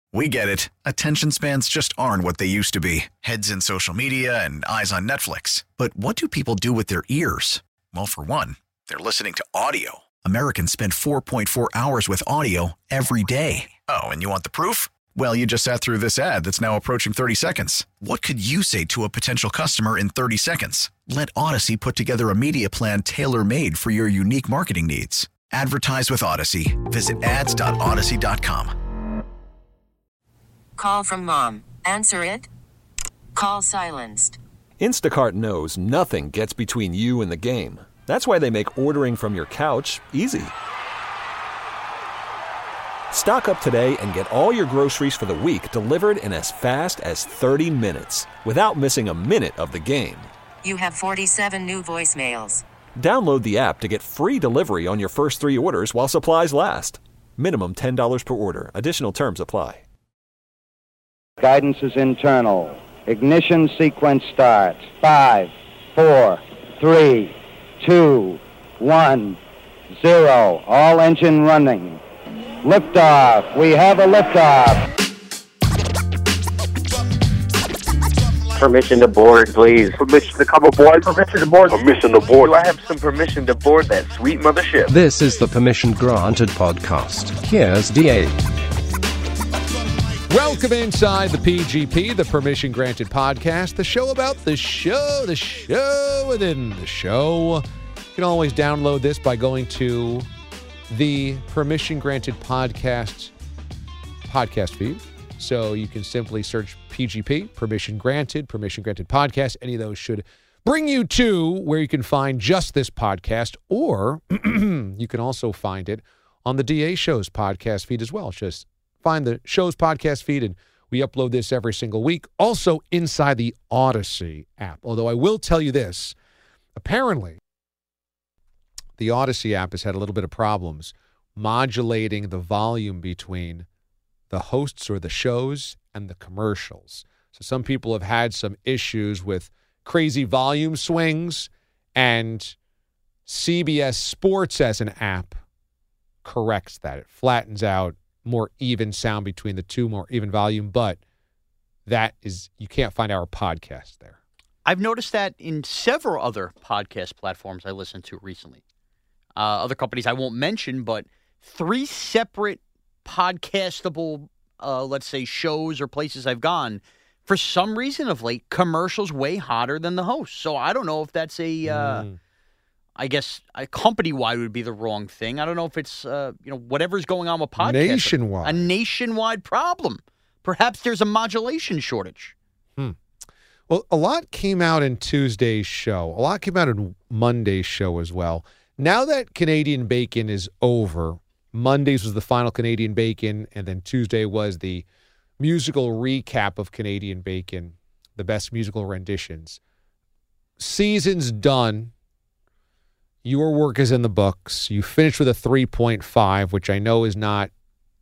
We get it. Attention spans just aren't what they used to be. Heads in social media and eyes on Netflix. But what do people do with their ears? Well, for one, they're listening to audio. Americans spend 4.4 hours with audio every day. Oh, and you want the proof? Well, you just sat through this ad that's now approaching 30 seconds. What could you say to a potential customer in 30 seconds? Let Odyssey put together a media plan tailor-made for your unique marketing needs. Advertise with Odyssey. Visit ads.odyssey.com. Call from mom. Answer it. Call silenced. Instacart knows nothing gets between you and the game. That's why they make ordering from your couch easy. Stock up today and get all your groceries for the week delivered in as fast as 30 minutes without missing a minute of the game. You have 47 new voicemails. Download the app to get free delivery on your first 3 orders while supplies last. Minimum $10 per order. Additional terms apply. Guidance is internal. Ignition sequence starts. 5, 4, 3, 2, 1, 0. All engine running. Liftoff. We have a liftoff. Permission to board, please. Permission to come aboard. Permission to board. Permission to board. Do I have some permission to board that sweet mothership? This is the Permission Granted podcast. Here's DA. Welcome inside the PGP, the Permission Granted podcast, the show about the show within the show. You can always download this by going to the Permission Granted podcast feed. So you can simply search PGP, Permission Granted podcast. Any of those should bring you to where you can find just this podcast, or you can also find it on the DA Show's podcast feed as well. Just find the show's podcast feed, and we upload this every single week. Also inside the Odyssey app. Although I will tell you this, apparently the Odyssey app has had a little bit of problems modulating the volume between the hosts or the shows and the commercials. So some people have had some issues with crazy volume swings, and CBS Sports as an app corrects that. It flattens out more even sound between the two, more even volume, but that is, you can't find our podcast there. I've noticed that in several other podcast platforms I listened to recently. Other companies I won't mention, but 3 separate podcastable, let's say, shows or places I've gone, for some reason of late, commercials way hotter than the host. So I don't know if that's I guess a company-wide would be the wrong thing. I don't know if it's, whatever's going on with podcasts. Nationwide. A nationwide problem. Perhaps there's a modulation shortage. Well, a lot came out in Tuesday's show. A lot came out in Monday's show as well. Now that Canadian Bacon is over, Mondays was the final Canadian Bacon, and then Tuesday was the musical recap of Canadian Bacon, the best musical renditions. Season's done. Your work is in the books. You finished with a 3.5, which I know is not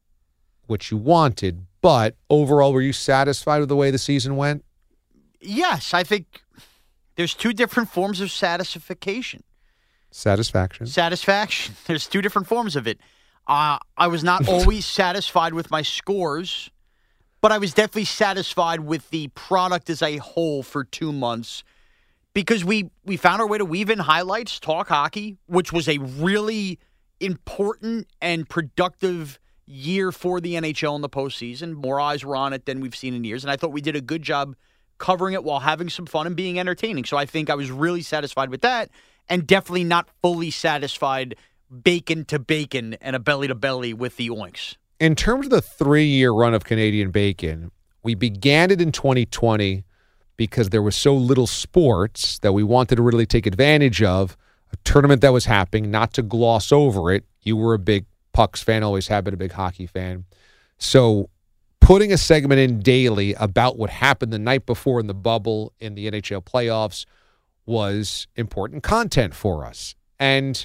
what you wanted, but overall, were you satisfied with the way the season went? Yes, I think there's 2 different forms of satisfaction. Satisfaction. There's 2 different forms of it. I was not always satisfied with my scores, but I was definitely satisfied with the product as a whole for 2 months, because we found our way to weave in highlights, talk hockey, which was a really important and productive year for the NHL in the postseason. More eyes were on it than we've seen in years, and I thought we did a good job covering it while having some fun and being entertaining. So I think I was really satisfied with that, and definitely not fully satisfied bacon to bacon and a belly to belly with the Oinks. In terms of the 3-year run of Canadian Bacon, we began it in 2020 because there was so little sports that we wanted to really take advantage of a tournament that was happening, not to gloss over it. You were a big Pucks fan, always have been a big hockey fan. So putting a segment in daily about what happened the night before in the bubble in the NHL playoffs was important content for us. And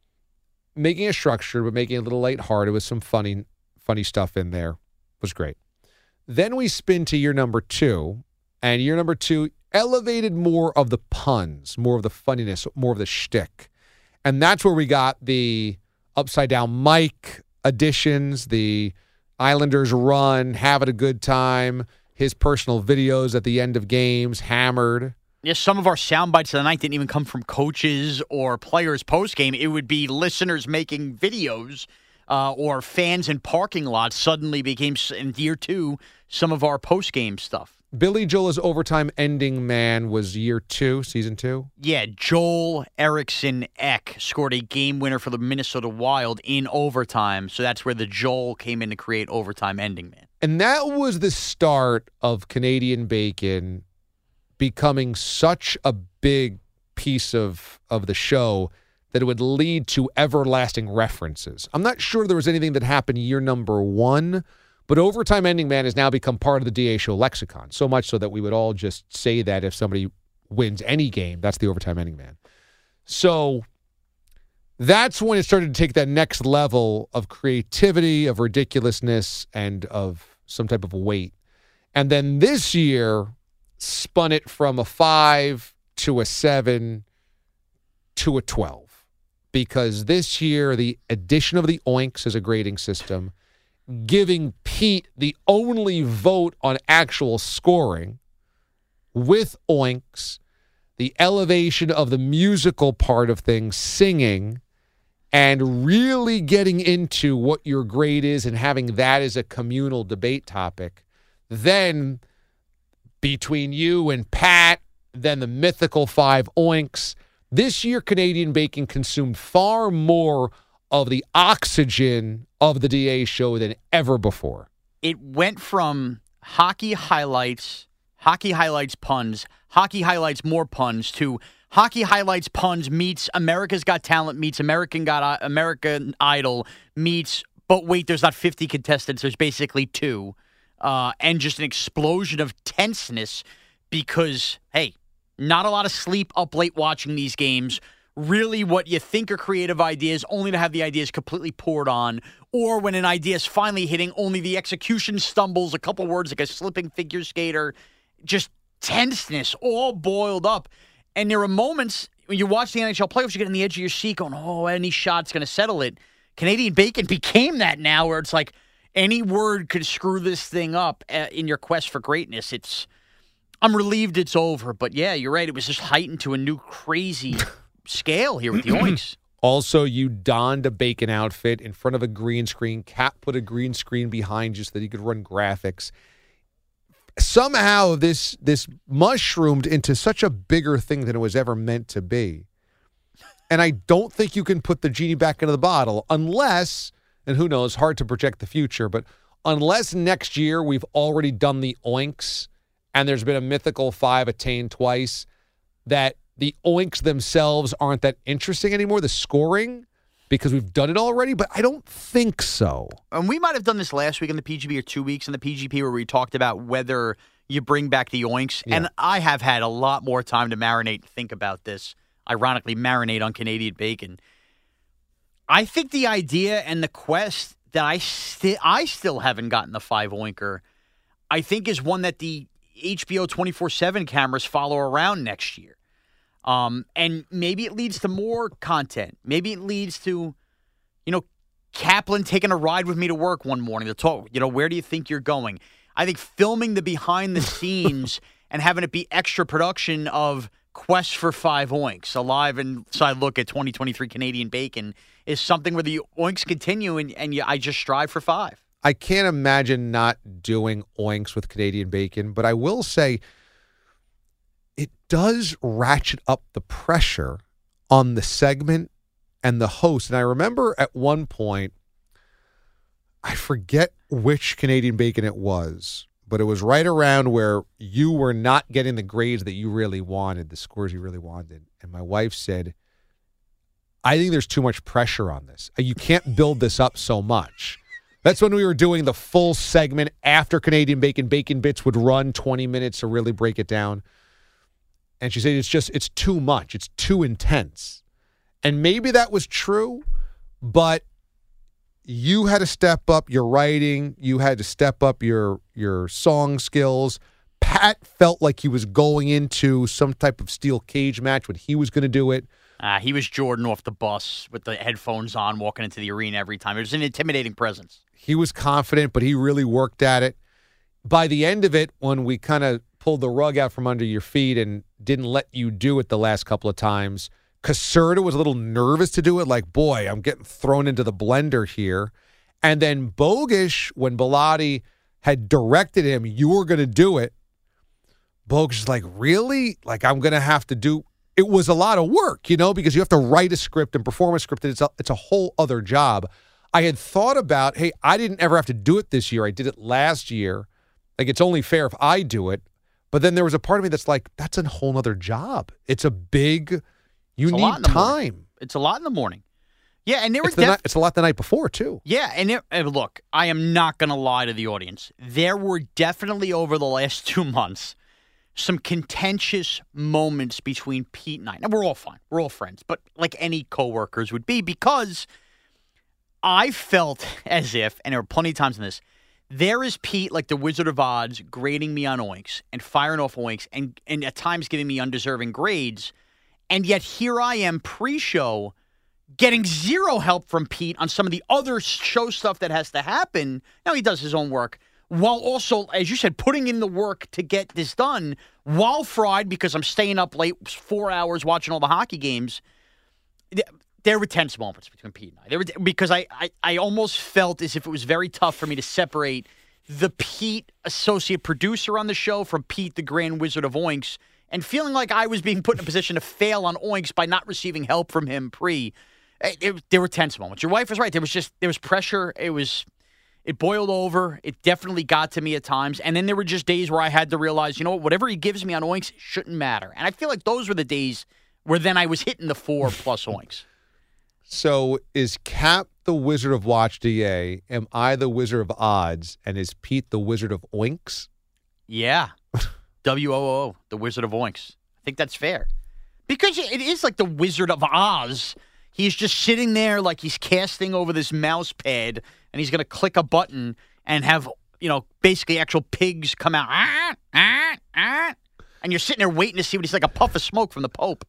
making it structured, but making it a little lighthearted with some funny stuff in there was great. Then we spin to year number 2, and year number 2 elevated more of the puns, more of the funniness, more of the shtick. And that's where we got the upside down mic additions, the Islanders run, having a good time. His personal videos at the end of games, hammered. Yes, some of our sound bites of the night didn't even come from coaches or players post-game. It would be listeners making videos or fans in parking lots suddenly became endeared to some of our post-game stuff. Billy Joel's overtime ending man was year 2, season 2. Yeah, Joel Eriksson Ek scored a game winner for the Minnesota Wild in overtime. So that's where the Joel came in to create overtime ending man. And that was the start of Canadian Bacon becoming such a big piece of the show that it would lead to everlasting references. I'm not sure there was anything that happened year number 1, but Overtime Ending Man has now become part of the DA Show lexicon, so much so that we would all just say that if somebody wins any game, that's the Overtime Ending Man. So that's when it started to take that next level of creativity, of ridiculousness, and of some type of weight. And then this year spun it from a 5 to a 7 to a 12. Because this year, the addition of the Oinks as a grading system, giving Pete the only vote on actual scoring with Oinks, the elevation of the musical part of things, singing, and really getting into what your grade is and having that as a communal debate topic. Then between you and Pat, then the mythical 5 Oinks. This year, Canadian Bacon consumed far more of the oxygen of the DA show than ever before. It went from hockey highlights puns, hockey highlights more puns, to hockey highlights puns meets America's Got Talent meets American Idol meets, but wait, there's not 50 contestants, there's basically 2. And just an explosion of tenseness because, hey, not a lot of sleep up late watching these games. Really what you think are creative ideas, only to have the ideas completely poured on. Or when an idea is finally hitting, only the execution stumbles, a couple words like a slipping figure skater. Just tenseness all boiled up. And there are moments when you watch the NHL playoffs, you get on the edge of your seat going, oh, any shot's going to settle it. Canadian Bacon became that now where it's like any word could screw this thing up in your quest for greatness. I'm relieved it's over. But yeah, you're right. It was just heightened to a new crazy scale here with the Oinks. Also, you donned a Bacon outfit in front of a green screen. Cap put a green screen behind you so that he could run graphics. Somehow this mushroomed into such a bigger thing than it was ever meant to be. And I don't think you can put the genie back into the bottle unless, and who knows, hard to project the future, but unless next year we've already done the Oinks and there's been a mythical 5 attained twice, that the Oinks themselves aren't that interesting anymore, the scoring, because we've done it already, but I don't think so. And we might have done this last week in the PGP or 2 weeks in the PGP where we talked about whether you bring back the Oinks. Yeah. And I have had a lot more time to marinate and think about this. Ironically, marinate on Canadian Bacon. I think the idea and the quest that I still haven't gotten the 5 Oinker, I think is one that the HBO 24/7 cameras follow around next year. And maybe it leads to more content. Maybe it leads to, Kaplan taking a ride with me to work one morning to talk, where do you think you're going? I think filming the behind the scenes and having it be extra production of Quest for 5 Oinks, a live inside look at 2023 Canadian Bacon, is something where the Oinks continue and I just strive for 5. I can't imagine not doing Oinks with Canadian Bacon, but I will say it does ratchet up the pressure on the segment and the host. And I remember at one point, I forget which Canadian Bacon it was, but it was right around where you were not getting the grades that you really wanted, the scores you really wanted. And my wife said, I think there's too much pressure on this. You can't build this up so much. That's when we were doing the full segment after Canadian Bacon. Bacon Bits would run 20 minutes to really break it down. And she said, it's too much. It's too intense. And maybe that was true, but you had to step up your writing. You had to step up your song skills. Pat felt like he was going into some type of steel cage match when he was going to do it. He was Jordan off the bus with the headphones on, walking into the arena every time. It was an intimidating presence. He was confident, but he really worked at it. By the end of it, when we kind of pulled the rug out from under your feet and didn't let you do it the last couple of times, Caserta was a little nervous to do it, like, boy, I'm getting thrown into the blender here. And then Bogish, when Bellotti had directed him, you were going to do it, Bogish is like, really? Like, I'm going to have to do – it was a lot of work, because you have to write a script and perform a script, and it's a whole other job. I had thought about, hey, I didn't ever have to do it this year. I did it last year. Like, it's only fair if I do it. But then there was a part of me that's like, that's a whole other job. It's a big – you need time. It's a lot in the morning. Yeah, and there was it's a lot the night before, too. Yeah, and look, I am not going to lie to the audience. There were definitely over the last 2 months some contentious moments between Pete and I. Now, we're all fine. We're all friends. But like any coworkers would be, because I felt as if, and there were plenty of times in this, there is Pete, like the Wizard of Oz, grading me on Oinks and firing off Oinks and at times giving me undeserving grades. And yet here I am pre-show getting zero help from Pete on some of the other show stuff that has to happen. Now, he does his own work, while also, as you said, putting in the work to get this done while fried because I'm staying up late 4 hours watching all the hockey games. There were tense moments between Pete and I. Because I almost felt as if it was very tough for me to separate the Pete associate producer on the show from Pete, the Grand Wizard of Oinks, and feeling like I was being put in a position to fail on Oinks by not receiving help from him pre. There were tense moments. Your wife was right. There was pressure. It boiled over. It definitely got to me at times. And then there were just days where I had to realize, whatever he gives me on Oinks shouldn't matter. And I feel like those were the days where then I was hitting the 4+ Oinks. So is Cap the Wizard of Watch DA? Am I the Wizard of Odds? And is Pete the Wizard of Oinks? Yeah. WOO, the Wizard of Oinks. I think that's fair. Because it is like the Wizard of Oz. He's just sitting there like he's casting over this mouse pad, and he's going to click a button and have, basically actual pigs come out. And you're sitting there waiting to see what he's like, a puff of smoke from the Pope.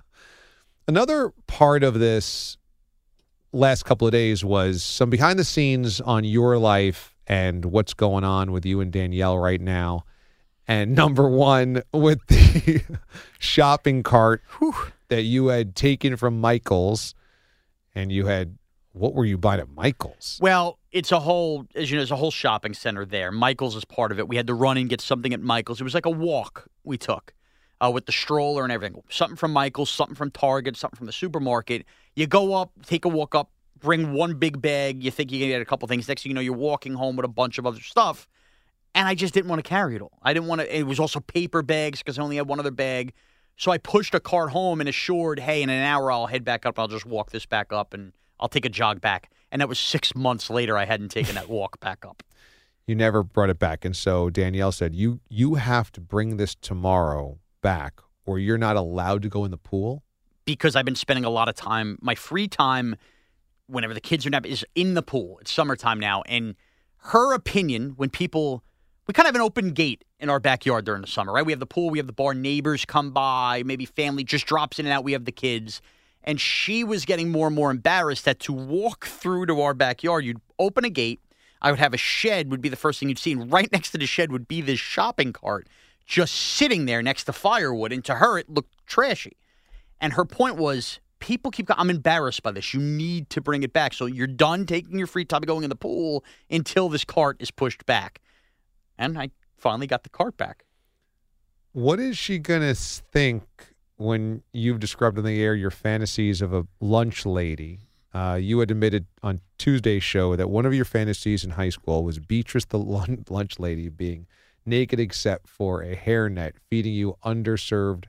Another part of this last couple of days was some behind the scenes on your life and what's going on with you and Danielle right now. And number one, with the shopping cart that you had taken from Michael's, and you had, what were you buying at Michael's? Well, it's a whole, as you know, there's a whole shopping center there. Michael's is part of it. We had to run and get something at Michael's. It was like a walk we took with the stroller and everything. Something from Michael's, something from Target, something from the supermarket. You go up, take a walk up, bring one big bag. You think you can get a couple things. Next thing you know, you're walking home with a bunch of other stuff. And I just didn't want to carry it all. I didn't want to. It was also paper bags because I only had one other bag. So I pushed a cart home and assured, hey, in an hour I'll head back up. I'll just walk this back up and I'll take a jog back. And that was 6 months later. I hadn't taken that walk back up. You never brought it back. And so Danielle said, you have to bring this tomorrow back or you're not allowed to go in the pool? Because I've been spending a lot of time, my free time, whenever the kids are napping, is in the pool. It's summertime now. And her opinion, when people... We kind of have an open gate in our backyard during the summer, right? We have the pool, we have the bar, neighbors come by, maybe family just drops in and out, we have the kids. And she was getting more and more embarrassed that to walk through to our backyard, you'd open a gate, I would have a shed would be the first thing you'd see, and right next to the shed would be this shopping cart just sitting there next to firewood, and to her it looked trashy. And her point was, people keep going, I'm embarrassed by this, you need to bring it back. So you're done taking your free time going in the pool until this cart is pushed back. And I finally got the cart back. What is she going to think when you've described on the air your fantasies of a lunch lady? You had admitted on Tuesday's show that one of your fantasies in high school was Beatrice the lunch lady being naked except for a hairnet, feeding you undercooked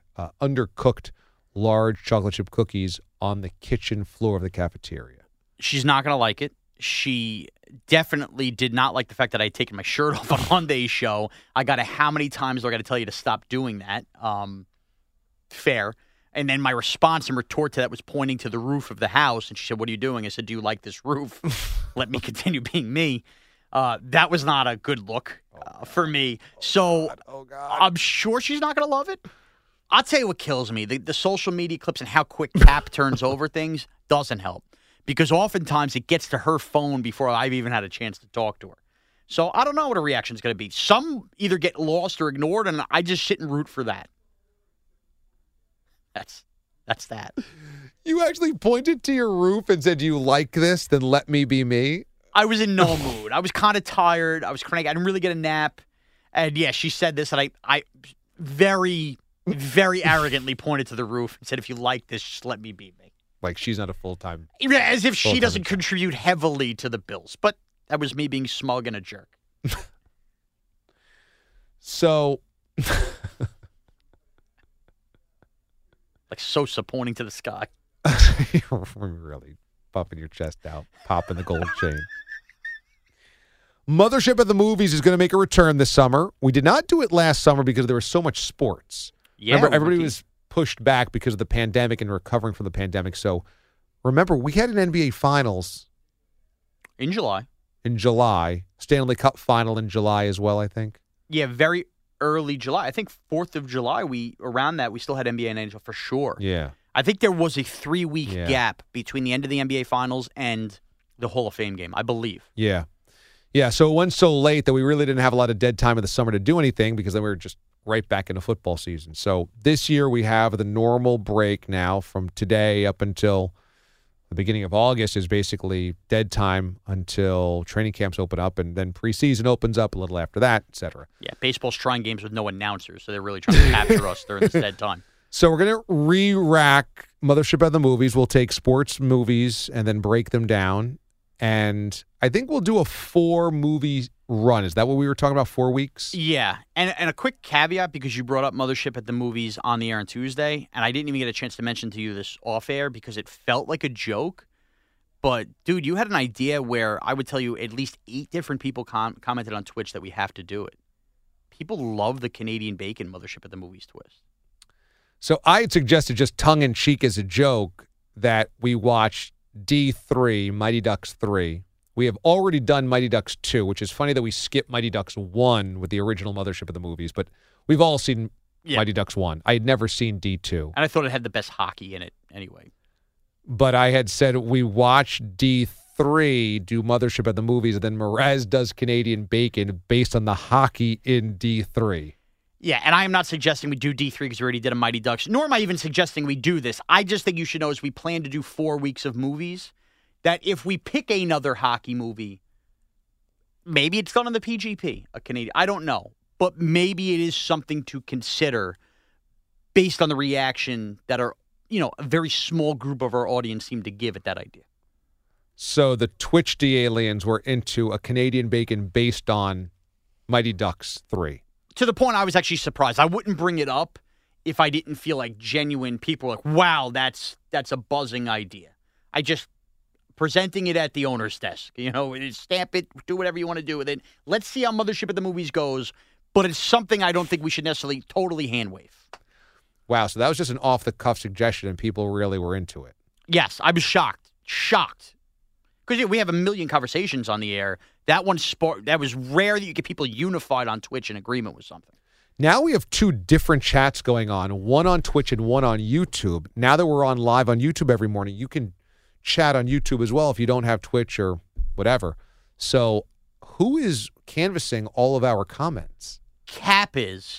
large chocolate chip cookies on the kitchen floor of the cafeteria. She's not going to like it. She definitely did not like the fact that I had taken my shirt off on Monday's show. I got how many times do I got to tell you to stop doing that? Fair. And then my response and retort to that was pointing to the roof of the house. And she said, what are you doing? I said, do you like this roof? Let me continue being me. That was not a good look for me. God. I'm sure she's not going to love it. I'll tell you what kills me. The social media clips and how quick Cap turns over things doesn't help. because oftentimes it gets to her phone before I've even had a chance to talk to her. So I don't know what her reaction is going to be. Some either get lost or ignored, and I just sit and root for that. That's that. You actually pointed to your roof and said, "Do you like this? Then let me be me." I was in no mood. I was kind of tired. I was cranky. I didn't really get a nap. And yeah, she said this, and I very, very arrogantly pointed to the roof and said, "If you like this, just let me be me." Like she's not a full-time. As if she full-time doesn't job. contribute heavily to the Bills. But that was me being smug and a jerk. So, Like Sosa pointing to the sky. you're really puffing your chest out, popping the gold chain. Mothership at the Movies is going to make a return this summer. We did not do it last summer because there was so much sports. Yeah, Remember, everybody was pushed back because of the pandemic and recovering from the pandemic. So, remember, we had an NBA Finals in July. in July, Stanley Cup Final in July as well, I think. Yeah, very early July. I think 4th of July, around that, we still had NBA and NHL for sure. Yeah. I think there was a 3-week Yeah. gap between the end of the NBA Finals and the Hall of Fame game, I believe. Yeah. Yeah, so it went so late that we really didn't have a lot of dead time in the summer to do anything because then we were just right back into football season. So this year we have the normal break now from today up until the beginning of August is basically dead time until training camps open up, and then preseason opens up a little after that, et cetera. Yeah, baseball's trying games with no announcers, so they're really trying to capture us during this dead time. So we're going to re-rack Mothership at the Movies. We'll take sports movies and then break them down. And I think we'll do a 4-movie run. Is that what we were talking about, 4 weeks? Yeah, and a quick caveat, because you brought up Mothership at the Movies on the air on Tuesday, and I didn't even get a chance to mention to you this off air because it felt like a joke. But, dude, you had an idea where I would tell you at least 8 different people commented on Twitch that we have to do it. People love the Canadian Bacon Mothership at the Movies twist. So I had suggested just tongue-in-cheek as a joke that we watch D3, Mighty Ducks 3. We have already done Mighty Ducks 2, which is funny that we skipped Mighty Ducks 1 with the original Mothership of the Movies, but we've all seen Mighty Ducks 1. I had never seen D2. And I thought it had the best hockey in it anyway. But I had said we watch D3, do Mothership at the Movies, and then Mraz does Canadian Bacon based on the hockey in D3. Yeah, and I am not suggesting we do D3 because we already did a Mighty Ducks, nor am I even suggesting we do this. I just think you should know as we plan to do 4 weeks of movies, that if we pick another hockey movie, maybe it's done on the PGP, a Canadian. I don't know. But maybe it is something to consider based on the reaction that a very small group of our audience seemed to give at that idea. So the Twitch D-Aliens were into a Canadian Bacon based on Mighty Ducks 3. To the point I was actually surprised. I wouldn't bring it up if I didn't feel like genuine people were like, wow, that's a buzzing idea. I just presenting it at the owner's desk. Stamp it, do whatever you want to do with it. Let's see how Mothership at the Movies goes. But it's something I don't think we should necessarily totally hand wave. Wow, so that was just an off-the-cuff suggestion, and people really were into it. Yes, I was shocked. Because we have a million conversations on the air. That was rare that you get people unified on Twitch in agreement with something. Now we have 2 different chats going on, one on Twitch and one on YouTube. Now that we're on live on YouTube every morning, you can chat on YouTube as well if you don't have Twitch or whatever. So who is canvassing all of our comments? Cap is,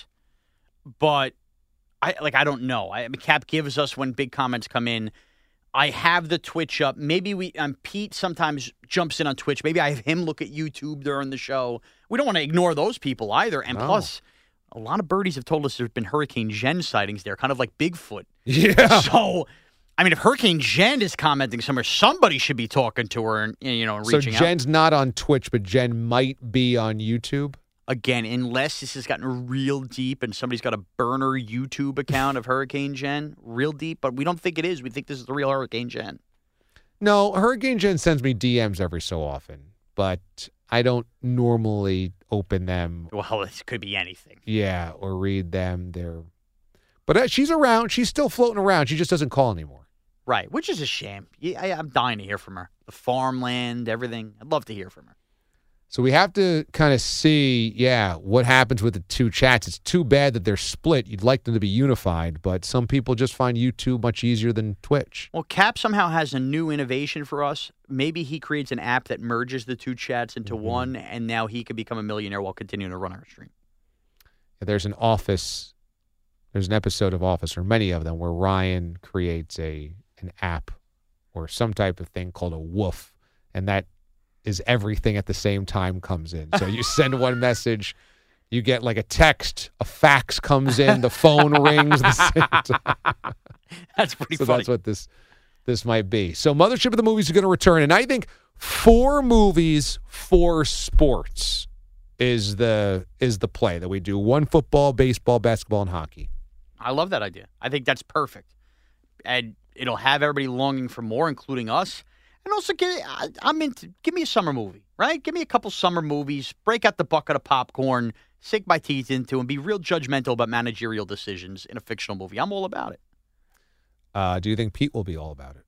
but I don't know. Cap gives us when big comments come in. I have the Twitch up. Maybe Pete sometimes jumps in on Twitch. Maybe I have him look at YouTube during the show. We don't want to ignore those people either. And plus, a lot of birdies have told us there's been Hurricane Jen sightings there, kind of like Bigfoot. Yeah. So, if Hurricane Jen is commenting somewhere, somebody should be talking to her and reaching out. So Jen's not on Twitch, but Jen might be on YouTube? Again, unless this has gotten real deep and somebody's got a burner YouTube account of Hurricane Jen, real deep, but we don't think it is. We think this is the real Hurricane Jen. No, Hurricane Jen sends me DMs every so often, but I don't normally open them. Well, this could be anything. Yeah, or read them. But she's around. She's still floating around. She just doesn't call anymore. Right, which is a shame. I'm dying to hear from her. The farmland, everything. I'd love to hear from her. So we have to kind of see, what happens with the two chats. It's too bad that they're split. You'd like them to be unified, but some people just find YouTube much easier than Twitch. Well, Cap somehow has a new innovation for us. Maybe he creates an app that merges the two chats into one, and now he could become a millionaire while continuing to run our stream. There's an episode of Office, or many of them, where Ryan creates an app or some type of thing called a woof, and that is everything at the same time comes in. So you send one message, you get like a text, a fax comes in, the phone rings at the same time. That's pretty funny. So that's what this might be. So Mothership of the Movies is going to return, and I think 4 movies, 4 sports is the play that we do. 1 football, baseball, basketball, and hockey. I love that idea. I think that's perfect. And it'll have everybody longing for more, including us. And also, give me a summer movie, right? Give me a couple summer movies, break out the bucket of popcorn, sink my teeth into, and be real judgmental about managerial decisions in a fictional movie. I'm all about it. Do you think Pete will be all about it?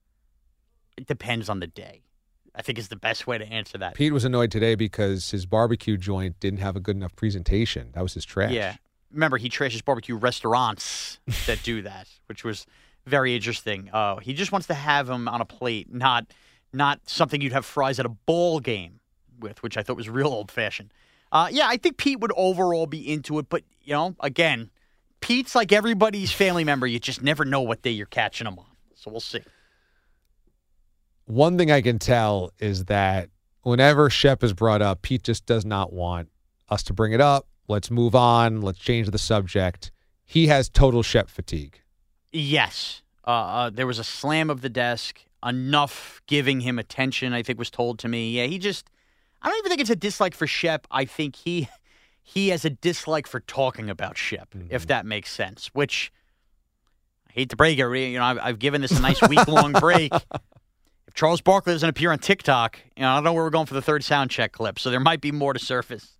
It depends on the day, I think is the best way to answer that. Pete was annoyed today because his barbecue joint didn't have a good enough presentation. That was his trash. Yeah. Remember, he trashes barbecue restaurants that do that, which was very interesting. He just wants to have them on a plate, not something you'd have fries at a ball game with, which I thought was real old-fashioned. I think Pete would overall be into it, but, again, Pete's like everybody's family member. You just never know what day you're catching them on, so we'll see. One thing I can tell is that whenever Shep is brought up, Pete just does not want us to bring it up. Let's move on. Let's change the subject. He has total Shep fatigue. Yes. There was a slam of the desk. Enough giving him attention, I think, was told to me. Yeah, I don't even think it's a dislike for Shep. I think he has a dislike for talking about Shep, if that makes sense, which I hate to break it. I've given this a nice week-long break. If Charles Barkley doesn't appear on TikTok, I don't know where we're going for the third sound check clip, so there might be more to surface.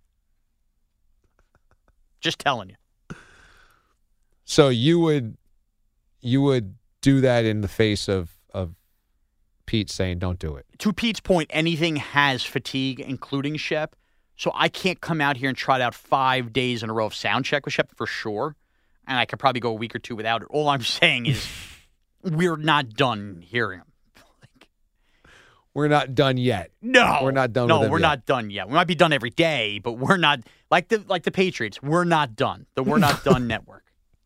Just telling you. So you would do that in the face of Pete saying don't do it. To Pete's point, anything has fatigue, including Shep. So I can't come out here and trot out 5 days in a row of sound check with Shep for sure. And I could probably go a week or 2 without it. All I'm saying is we're not done hearing him. We're not done yet. No. We're not done No, with him we're yet. not done yet. We might be done every day, but we're not like the Patriots. We're not done. The We're Not Done network.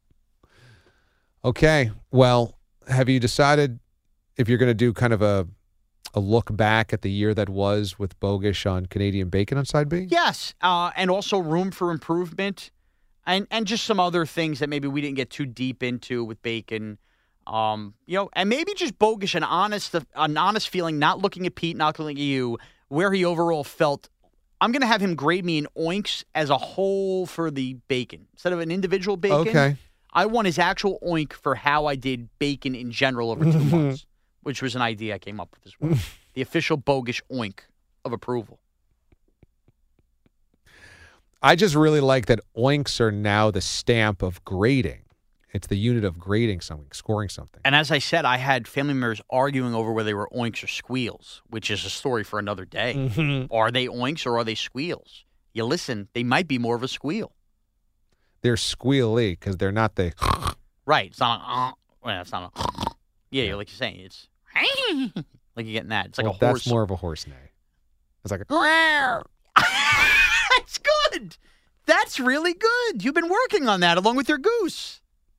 Okay. Well, have you decided if you're going to do kind of a look back at the year that was with Bogish on Canadian Bacon on Side B? Yes, and also room for improvement, and just some other things that maybe we didn't get too deep into with Bacon. And maybe just Bogish, an honest feeling, not looking at Pete, not looking at you, where he overall felt. I'm going to have him grade me in oinks as a whole for the bacon instead of an individual bacon. Okay. I want his actual oink for how I did bacon in general over 2 months, which was an idea I came up with as well. The official Bogish oink of approval. I just really like that oinks are now the stamp of grading. It's the unit of grading something, scoring something. And as I said, I had family members arguing over whether they were oinks or squeals, which is a story for another day. Mm-hmm. Are they oinks or are they squeals? You listen, they might be more of a squeal. They're squealy because they're not the... Right. It's not a... Well, it's not a... Yeah, like you're saying. It's... Like you're getting that. It's like a horse. That's more of a horse neigh. It's like a... That's good. That's really good. You've been working on that along with your goose.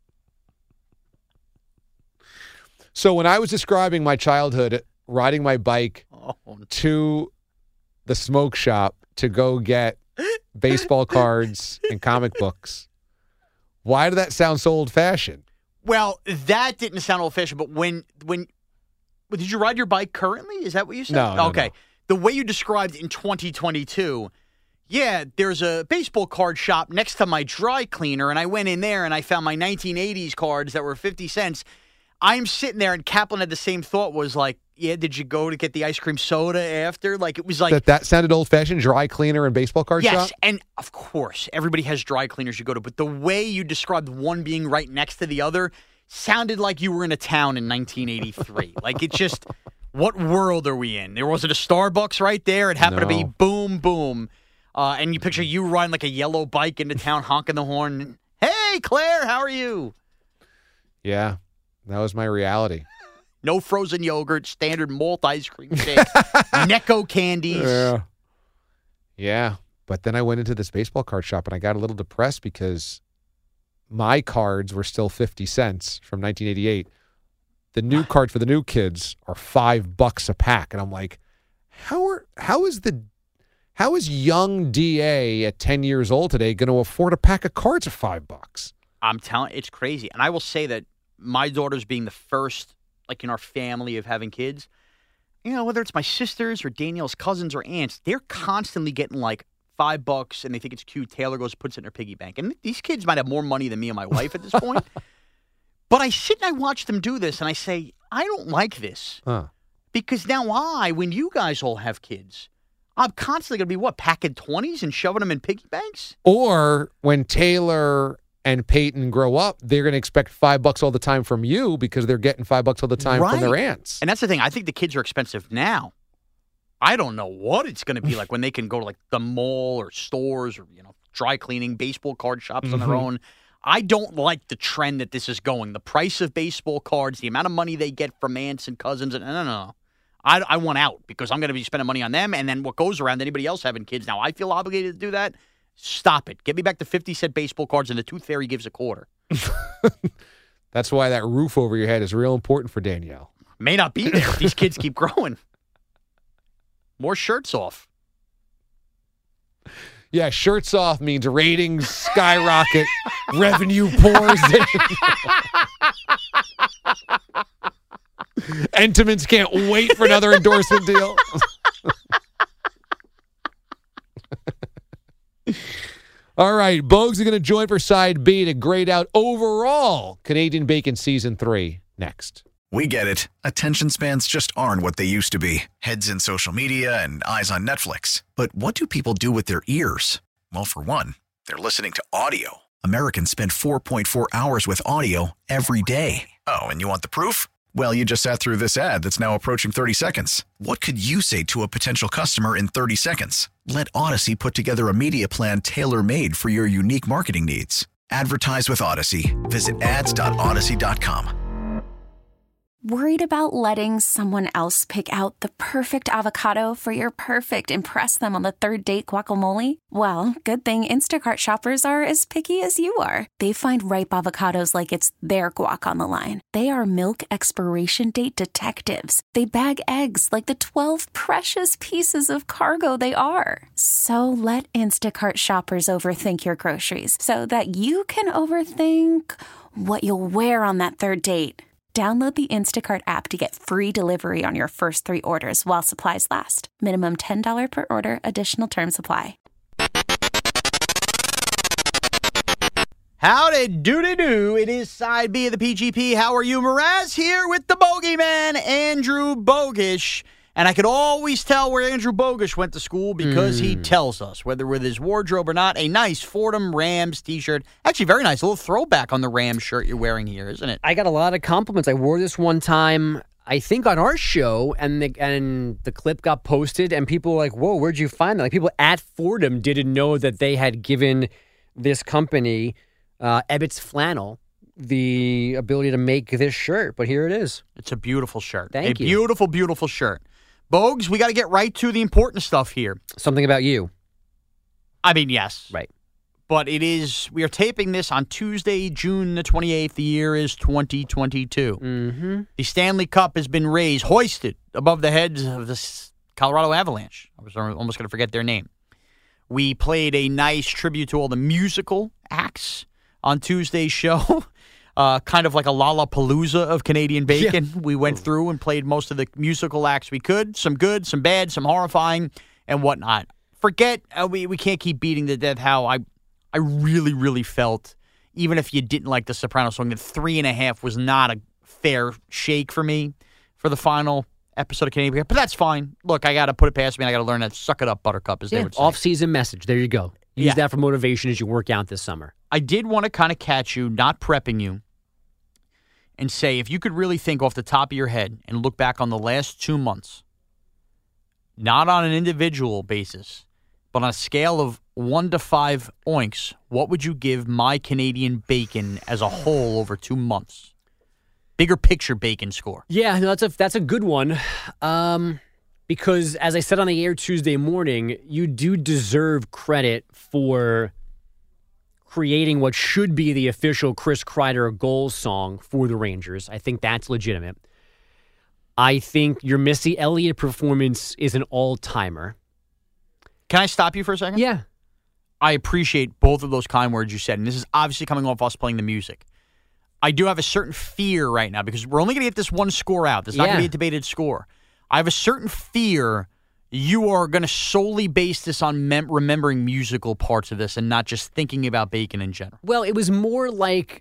So when I was describing my childhood, riding my bike to the smoke shop to go get baseball cards and comic books, why did that sound so old-fashioned? Well, that didn't sound old-fashioned, but when did you ride your bike currently? Is that what you said? No. Okay. The way you described in 2022, yeah, there's a baseball card shop next to my dry cleaner, and I went in there and I found my 1980s cards that were 50 cents. I'm sitting there, and Kaplan had the same thought, was like, yeah, did you go to get the ice cream soda after? Like, it was like... That sounded old-fashioned, dry cleaner and baseball card shop? Yes, and of course, everybody has dry cleaners you go to, but the way you described one being right next to the other sounded like you were in a town in 1983. Like, it just What world are we in? There wasn't a Starbucks right there. It happened to be boom, boom. And you picture you riding like a yellow bike into town, honking the horn. Hey, Claire, how are you? Yeah, that was my reality. No frozen yogurt, standard malt ice cream shake, Necco candies. Yeah, but then I went into this baseball card shop and I got a little depressed because my cards were still 50 cents from 1988. The new cards for the new kids are $5 a pack, and I'm like, how is young DA at 10 years old today going to afford a pack of cards for $5? I'm telling it's crazy. And I will say that my daughter's being the first, like in our family of having kids, whether it's my sisters or Danielle's cousins or aunts, they're constantly getting like $5 and they think it's cute. Taylor goes, puts it in her piggy bank. And these kids might have more money than me and my wife at this point. But I sit and I watch them do this and I say, I don't like this. Because now when you guys all have kids, I'm constantly going to be, packing 20s and shoving them in piggy banks? Or when Taylor and Peyton grow up, they're going to expect $5 all the time from you because they're getting $5 all the time from their aunts. And that's the thing. I think the kids are expensive now. I don't know what it's going to be like when they can go to like the mall or stores or, dry cleaning, baseball card shops on their own. I don't like the trend that this is going. The price of baseball cards, the amount of money they get from aunts and cousins. No. I want out because I'm going to be spending money on them. And then what goes around, anybody else having kids. Now I feel obligated to do that. Stop it. Get me back to 50-cent baseball cards and the Tooth Fairy gives a quarter. That's why that roof over your head is real important for Danielle. May not be there if these kids keep growing. More shirts off. Yeah, shirts off means ratings skyrocket, revenue pours. Entenmann's can't wait for another endorsement deal. All right, Bogues are going to join for Side B to grade out overall Canadian Bacon Season 3 next. We get it. Attention spans just aren't what they used to be. Heads in social media and eyes on Netflix. But what do people do with their ears? Well, for one, they're listening to audio. Americans spend 4.4 hours with audio every day. Oh, and you want the proof? Well, you just sat through this ad that's now approaching 30 seconds. What could you say to a potential customer in 30 seconds? Let Odyssey put together a media plan tailor-made for your unique marketing needs. Advertise with Odyssey. Visit ads.odyssey.com. Worried about letting someone else pick out the perfect avocado for your perfect impress them on the third date guacamole? Well, good thing Instacart shoppers are as picky as you are. They find ripe avocados like it's their guac on the line. They are milk expiration date detectives. They bag eggs like the 12 precious pieces of cargo they are. So let Instacart shoppers overthink your groceries so that you can overthink what you'll wear on that third date. Download the Instacart app to get free delivery on your first 3 orders while supplies last. Minimum $10 per order. Additional terms apply. Howdy doody-doo. It is Side B of the PGP. How are you, Mraz? Here with the bogeyman, Andrew Bogusch. And I could always tell where Andrew Bogusch went to school because he tells us, whether with his wardrobe or not, a nice Fordham Rams T-shirt. Actually, very nice. A little throwback on the Rams shirt you're wearing here, isn't it? I got a lot of compliments. I wore this one time, I think, on our show, and the clip got posted, and people were like, whoa, where'd you find that? Like, people at Fordham didn't know that they had given this company, Ebbets Flannel, the ability to make this shirt. But here it is. It's a beautiful shirt. Thank you. A beautiful, beautiful shirt. Bogues, we got to get right to the important stuff here. Something about you. I mean, yes. Right. But we are taping this on Tuesday, June the 28th. The year is 2022. Mm-hmm. The Stanley Cup has been hoisted above the heads of the Colorado Avalanche. I was almost going to forget their name. We played a nice tribute to all the musical acts on Tuesday's show. Kind of like a Lollapalooza of Canadian Bacon. Yeah. We went through and played most of the musical acts we could. Some good, some bad, some horrifying, and whatnot. Forget, we can't keep beating to death how I really, really felt, even if you didn't like the Soprano song, that 3.5 was not a fair shake for me for the final episode of Canadian Bacon. But that's fine. Look, I got to put it past me, and I got to learn to suck it up, Buttercup, as they would say. Off-season message. There you go. Use that for motivation as you work out this summer. I did want to kind of catch you, not prepping you. and say, if you could really think off the top of your head and look back on the last 2 months, not on an individual basis, but on a scale of 1 to 5 oinks, what would you give My Canadian Bacon as a whole over 2 months? Bigger picture bacon score. Yeah, no, that's a good one. Because as I said on the air Tuesday morning, you do deserve credit for creating what should be the official Chris Kreider goal song for the Rangers. I think that's legitimate. I think your Missy Elliott performance is an all-timer. Can I stop you for a second? Yeah. I appreciate both of those kind words you said, and this is obviously coming off us playing the music. I do have a certain fear right now because we're only going to get this one score out. There's not going to be a debated score. I have a certain fear you are going to solely base this on remembering musical parts of this and not just thinking about bacon in general. Well, it was more like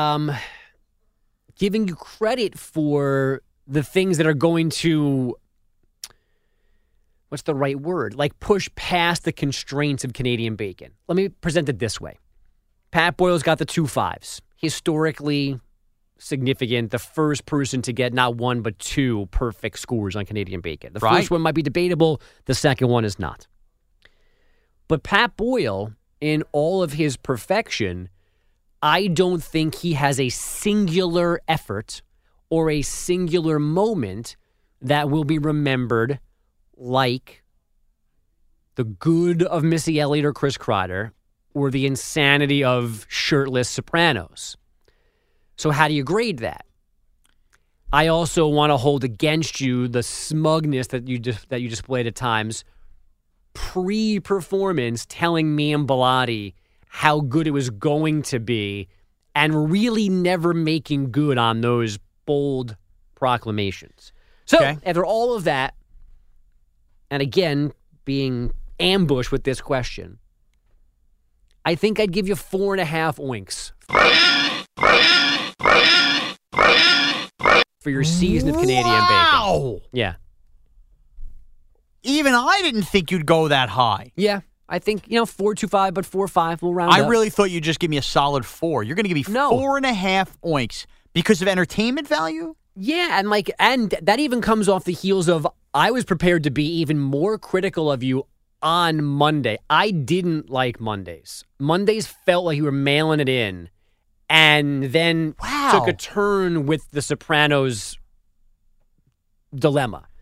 giving you credit for the things that are going to, what's the right word? Like push past the constraints of Canadian bacon. Let me present it this way. Pat Boyle's got the 2 5s. Historically significant, the first person to get not 1 but 2 perfect scores on Canadian bacon. The first one might be debatable, the second one is not. But Pat Boyle, in all of his perfection, I don't think he has a singular effort or a singular moment that will be remembered like the good of Missy Elliott or Chris Kreider or the insanity of shirtless Sopranos. So how do you grade that? I also want to hold against you the smugness that you displayed at times pre-performance, telling me and Bilotti how good it was going to be, and really never making good on those bold proclamations. So after all of that, and again being ambushed with this question, I think I'd give you 4.5 oinks for your season of Canadian bacon. Yeah. Even I didn't think you'd go that high. Yeah. I think, 4.25, but 4.5 will round up. I really thought you'd just give me a solid 4. You're going to give me 4.5 oinks because of entertainment value? Yeah, and that even comes off the heels of I was prepared to be even more critical of you on Monday. I didn't like Mondays. Mondays felt like you were mailing it in, and then took a turn with the Sopranos dilemma.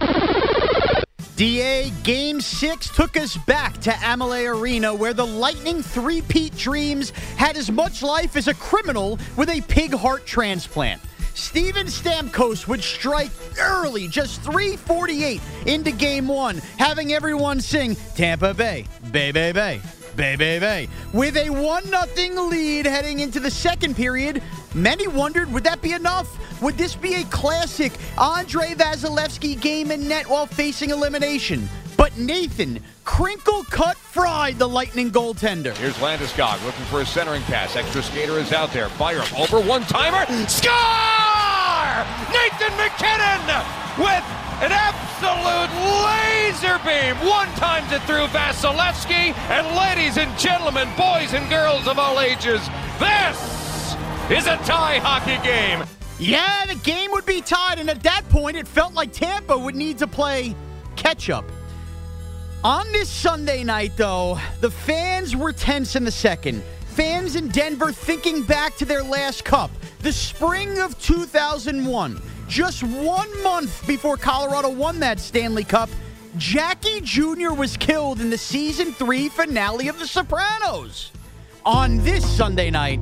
DA, Game 6 took us back to Amalie Arena, where the Lightning three-peat dreams had as much life as a criminal with a pig heart transplant. Steven Stamkos would strike early, just 3:48 into Game 1, having everyone sing Tampa Bay, Bay, Bay, Bay, Bay, Bay, Bay. With a 1-0 lead heading into the second period, many wondered, would that be enough? Would this be a classic Andrei Vasilevsky game in net while facing elimination? But Nathan crinkle-cut fried the Lightning goaltender. Here's Landeskog looking for a centering pass. Extra skater is out there. Byram over one-timer. Score! Nathan MacKinnon with an absolute laser beam. One times it through Vasilevsky. And ladies and gentlemen, boys and girls of all ages, this is a tie hockey game. Yeah, the game would be tied, and at that point, it felt like Tampa would need to play catch-up. On this Sunday night, though, the fans were tense in the second. Fans in Denver thinking back to their last cup, the spring of 2001. Just 1 month before Colorado won that Stanley Cup, Jackie Jr. was killed in the Season 3 finale of The Sopranos. On this Sunday night,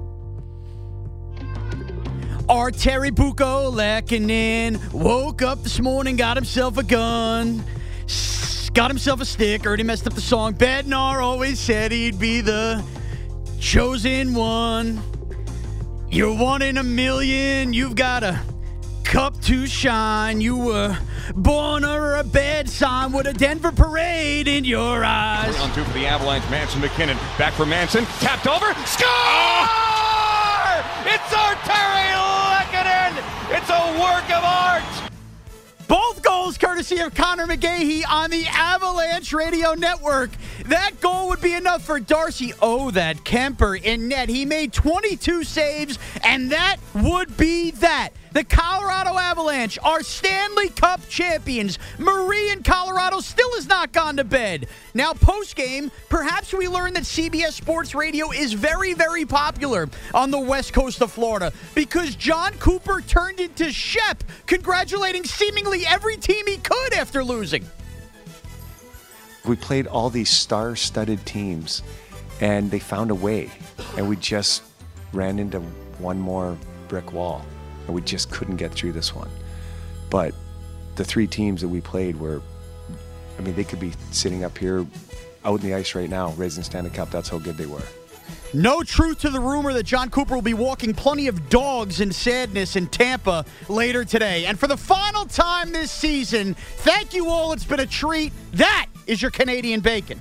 Arturi Bukko Lehkonen woke up this morning, got himself a gun, got himself a stick, already messed up the song. Bednar always said he'd be the chosen one. You're 1 in a million, you've got a cup to shine. You were born under a bad sign with a Denver parade in your eyes. 3-on-2 for the Avalanche. Manson McKinnon back for Manson. Tapped over. Score! It's Arturi Lehkonen! It's a work of art! Both goals courtesy courtesy of Connor McGahee on the Avalanche Radio Network. That goal would be enough for Darcy that Kemper in net. He made 22 saves, and that would be that. The Colorado Avalanche are Stanley Cup champions. Marie in Colorado still has not gone to bed. Now, post-game, perhaps we learned that CBS Sports Radio is very, very popular on the west coast of Florida because John Cooper turned into Shep, congratulating seemingly every team he could after losing. We played all these star-studded teams, and they found a way, and we just ran into one more brick wall. And we just couldn't get through this one. But the three teams that we played were, I mean, they could be sitting up here out in the ice right now, raising Stanley Cup. That's how good they were. No truth to the rumor that John Cooper will be walking plenty of dogs in sadness in Tampa later today. And for the final time this season, thank you all. It's been a treat. That is your Canadian bacon.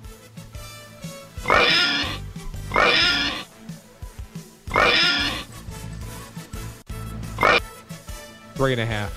3.5.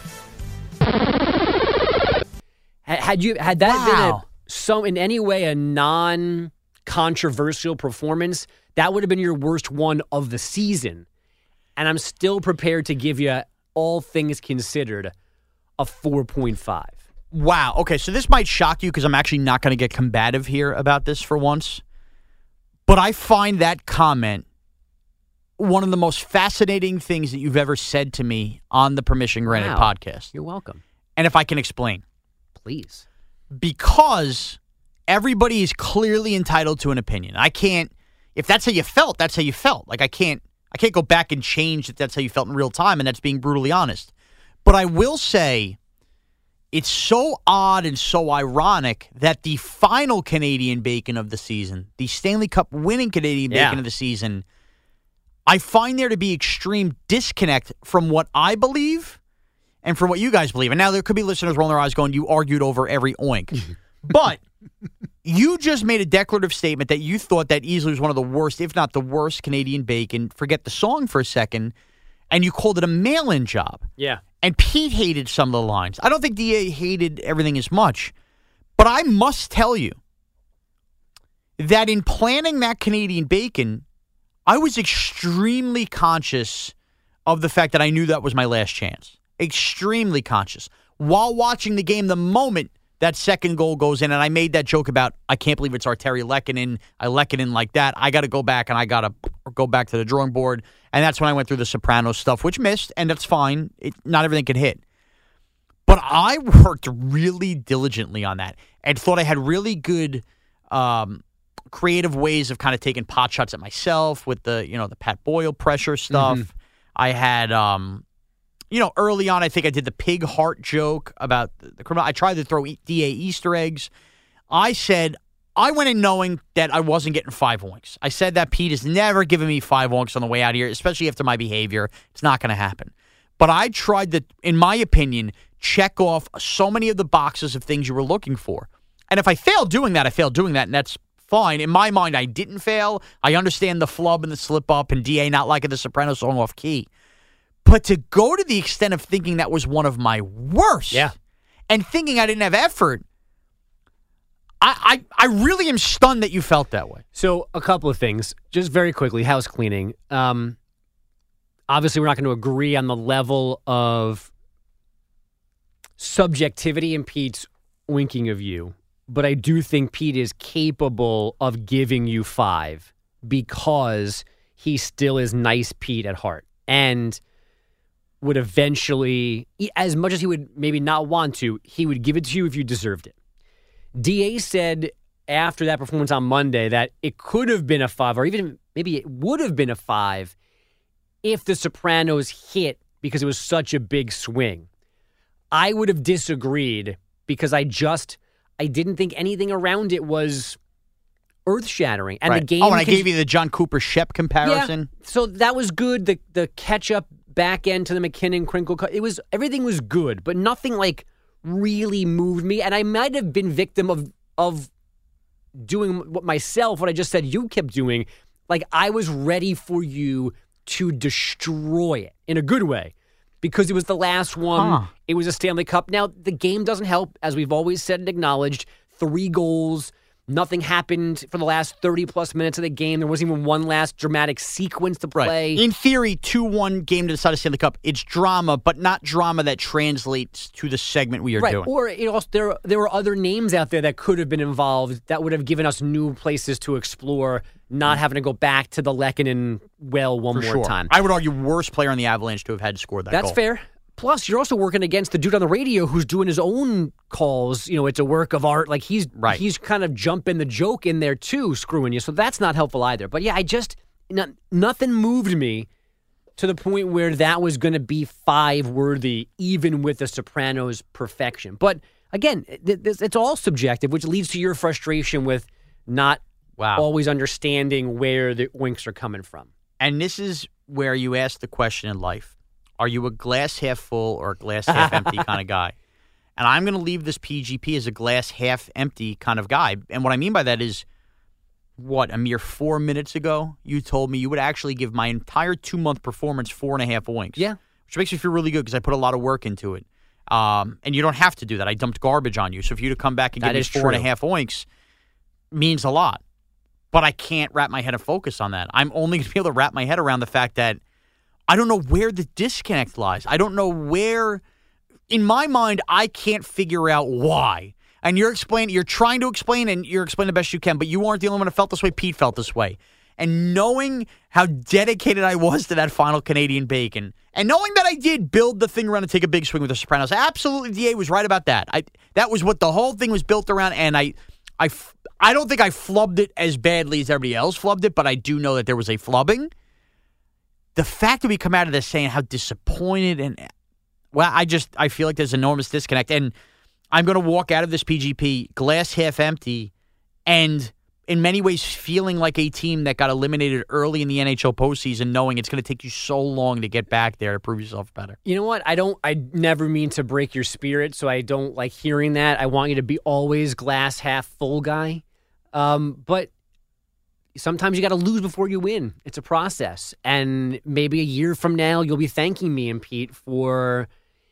Had that been in any way a non-controversial performance, that would have been your worst one of the season. And I'm still prepared to give you, all things considered, a 4.5. Wow. Okay, so this might shock you because I'm actually not going to get combative here about this for once. But I find that comment one of the most fascinating things that you've ever said to me on the Permission Granted podcast. You're welcome. And if I can explain. Please. Because everybody is clearly entitled to an opinion. I can't, if that's how you felt, that's how you felt. Like I can't go back and change if that's how you felt in real time, and that's being brutally honest. But I will say it's so odd and so ironic that the final Canadian bacon of the season, the Stanley Cup winning Canadian bacon of the season, I find there to be extreme disconnect from what I believe and from what you guys believe. And now there could be listeners rolling their eyes going, you argued over every oink. But you just made a declarative statement that you thought that easily was one of the worst, if not the worst, Canadian bacon. Forget the song for a second. And you called it a mail-in job. Yeah. And Pete hated some of the lines. I don't think DA hated everything as much. But I must tell you that in planning that Canadian bacon, I was extremely conscious of the fact that I knew that was my last chance. Extremely conscious. While watching the game, the moment that second goal goes in, and I made that joke about, I can't believe it's Arturi Lehkonen. I Lehkonen like that. I got to go back, and I got to go back to the drawing board. And that's when I went through the Sopranos stuff, which missed, and that's fine. Not everything could hit. But I worked really diligently on that and thought I had really good creative ways of kind of taking pot shots at myself with the, the Pat Boyle pressure stuff. Mm-hmm. I had, early on, I think I did the pig heart joke about the criminal. I tried to throw DA Easter eggs. I said, I went in knowing that I wasn't getting 5 oinks. I said that Pete has never given me 5 oinks on the way out here, especially after my behavior. It's not going to happen. But I tried to, in my opinion, check off so many of the boxes of things you were looking for. And if I failed doing that, I failed doing that, and that's fine. In my mind, I didn't fail. I understand the flub and the slip up and DA not liking the Soprano song off key. But to go to the extent of thinking that was one of my worst and thinking I didn't have effort, I really am stunned that you felt that way. So a couple of things. Just very quickly, house cleaning. Obviously, we're not going to agree on the level of subjectivity in Pete's winking of you. But I do think Pete is capable of giving you 5 because he still is nice Pete at heart. And would eventually, as much as he would maybe not want to, he would give it to you if you deserved it. DA said after that performance on Monday that it could have been a 5, or even maybe it would have been a 5 if the Sopranos hit because it was such a big swing. I would have disagreed because I didn't think anything around it was earth-shattering. And the game. Oh, and I gave you the John Cooper Shep comparison. Yeah, so that was good. The catch-up back end to the McKinnon crinkle cut. Everything was good, but nothing like really moved me. And I might have been victim of doing what I just said you kept doing. Like I was ready for you to destroy it in a good way. because it was the last one. It was a Stanley Cup. Now, the game doesn't help, as we've always said and acknowledged. 3 goals. Nothing happened for the last 30-plus minutes of the game. There wasn't even one last dramatic sequence to play. In theory, 2-1 game to decide a Stanley Cup. It's drama, but not drama that translates to the segment we are doing. Or there were other names out there that could have been involved that would have given us new places to explore, not having to go back to the Lehkonen well one more time. I would argue worst player on the Avalanche to have had to score that goal. That's fair. Plus, you're also working against the dude on the radio who's doing his own calls. It's a work of art. Like, he's kind of jumping the joke in there, too, screwing you. So that's not helpful either. But, yeah, nothing moved me to the point where that was going to be 5-worthy, even with the Sopranos' perfection. But, again, it's all subjective, which leads to your frustration with not always understanding where the oinks are coming from. And this is where you ask the question in life. Are you a glass half full or a glass half empty kind of guy? And I'm going to leave this PGP as a glass half empty kind of guy. And what I mean by that is, a mere 4 minutes ago, you told me you would actually give my entire 2-month performance 4.5 oinks. Yeah. Which makes me feel really good because I put a lot of work into it. And you don't have to do that. I dumped garbage on you. So for you to come back and give me 4.5 oinks means a lot. But I can't wrap my head and focus on that. I'm only going to be able to wrap my head around the fact that I don't know where the disconnect lies. I don't know where, in my mind, I can't figure out why. And you're trying to explain, and you're explaining the best you can, but you aren't the only one who felt this way. Pete felt this way. And knowing how dedicated I was to that final Canadian Bacon, and knowing that I did build the thing around to take a big swing with the Sopranos, absolutely, DA was right about that. That was what the whole thing was built around, and I don't think I flubbed it as badly as everybody else flubbed it, but I do know that there was a flubbing. The fact that we come out of this saying how disappointed I feel like there's enormous disconnect. And I'm going to walk out of this PGP glass half empty and in many ways feeling like a team that got eliminated early in the NHL postseason, knowing it's going to take you so long to get back there to prove yourself better. You know what? I never mean to break your spirit, so I don't like hearing that. I want you to be always glass half full guy. But sometimes you got to lose before you win. It's a process. And maybe a year from now, you'll be thanking me and Pete for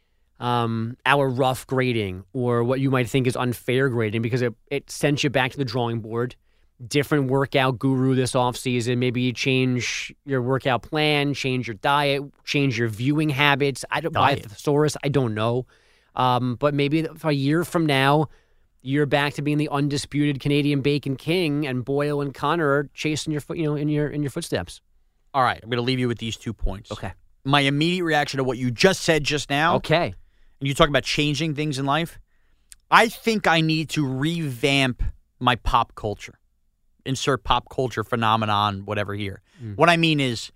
our rough grading or what you might think is unfair grading because it sent you back to the drawing board. Different workout guru this offseason. Maybe you change your workout plan, change your diet, change your viewing habits. I don't buy a thesaurus. I don't know. But maybe a year from now, you're back to being the undisputed Canadian Bacon King, and Boyle and Connor are chasing your foot, in your footsteps. All right, I'm going to leave you with these 2 points. Okay. My immediate reaction to what you just said just now. Okay. And you talk about changing things in life. I think I need to revamp my pop culture. Insert pop culture phenomenon, whatever here. What I mean is,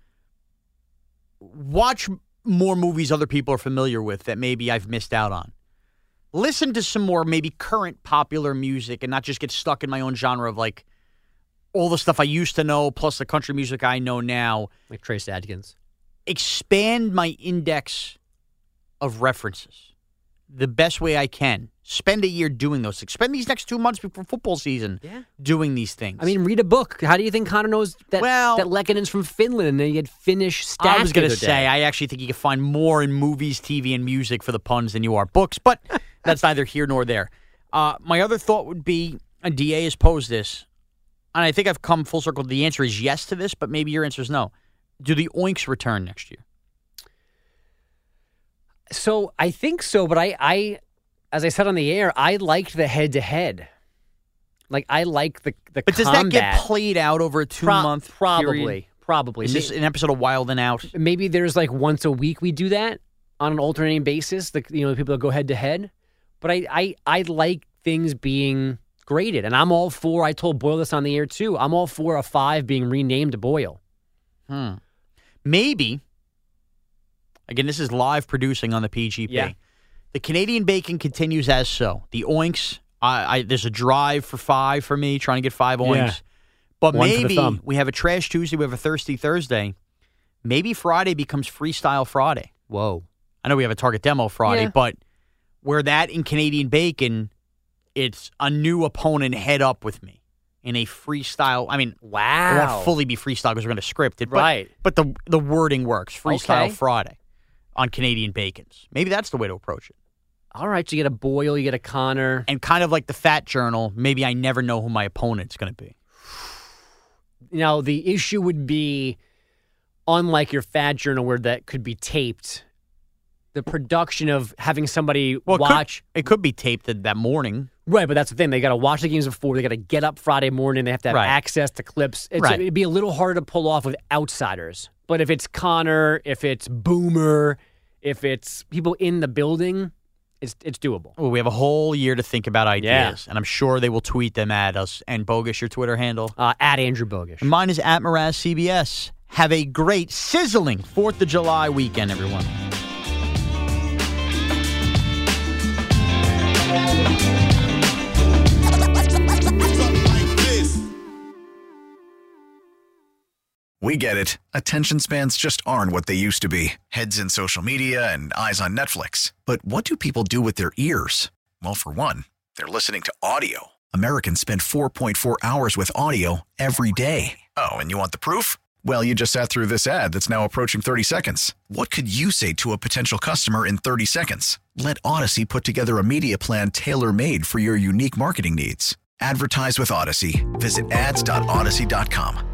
watch more movies other people are familiar with that maybe I've missed out on. Listen to some more maybe current popular music and not just get stuck in my own genre of like all the stuff I used to know plus the country music I know now. Like Trace Adkins. Expand my index of references the best way I can. Spend a year doing those things. Spend these next 2 months before football season doing these things. I mean, read a book. How do you think Connor knows that Lehkonen's from Finland and he had Finnish stats? I was going to say, I actually think you can find more in movies, TV, and music for the puns than you are books, but that's neither here nor there. My other thought would be, a DA has posed this, and I think I've come full circle. The answer is yes to this, but maybe your answer is no. Do the Oinks return next year? So I think so, but I as I said on the air, I liked the head-to-head. Like, I like the But does combat. that get played out over a 2-month period? Probably. Is this an episode of Wild and Out? Maybe there's like once a week we do that on an alternating basis. The people that go head-to-head. But I like things being graded. And I'm all for, I told Boyle this on the air too, I'm all for a 5 being renamed to Boyle. Maybe, again, this is live producing on the PGP. Yeah. The Canadian Bacon continues as so. The Oinks, there's a drive for 5 for me, trying to get 5 Oinks. Yeah. But One maybe for the thumb. we have a Trash Tuesday, we have a Thirsty Thursday. Maybe Friday becomes Freestyle Friday. Whoa. I know we have a Target Demo Friday, Yeah. but where that in Canadian Bacon, it's a new opponent head up with me in a freestyle. I mean, wow. It won't fully be freestyle because we're going to script it. Right. But the wording works. Freestyle Okay. Friday. on Canadian bacons. Maybe that's the way to approach it. All right, so you get a Boyle, you get a Connor. And kind of like the Fat Journal, maybe I never know who my opponent's going to be. Now, the issue would be, unlike your Fat Journal where that could be taped, the production of having somebody watch. It could be taped that morning. Right, but that's the thing. They got to watch the games before. They got to get up Friday morning. They have to have access to clips. It'd be a little harder to pull off with outsiders. But if it's Connor, if it's Boomer, if it's people in the building, it's doable. Well, we have a whole year to think about ideas, and I'm sure they will tweet them at us. And Bogusch, your Twitter handle? At Andrew Bogusch. And mine is at Mraz CBS. Have a great, sizzling 4th of July weekend, everyone. We get it. Attention spans just aren't what they used to be. Heads in social media and eyes on Netflix. But what do people do with their ears? Well, for one, they're listening to audio. Americans spend 4.4 hours with audio every day. Oh, and you want the proof? Well, you just sat through this ad that's now approaching 30 seconds. What could you say to a potential customer in 30 seconds? Let Odyssey put together a media plan tailor-made for your unique marketing needs. Advertise with Odyssey. Visit ads.odyssey.com.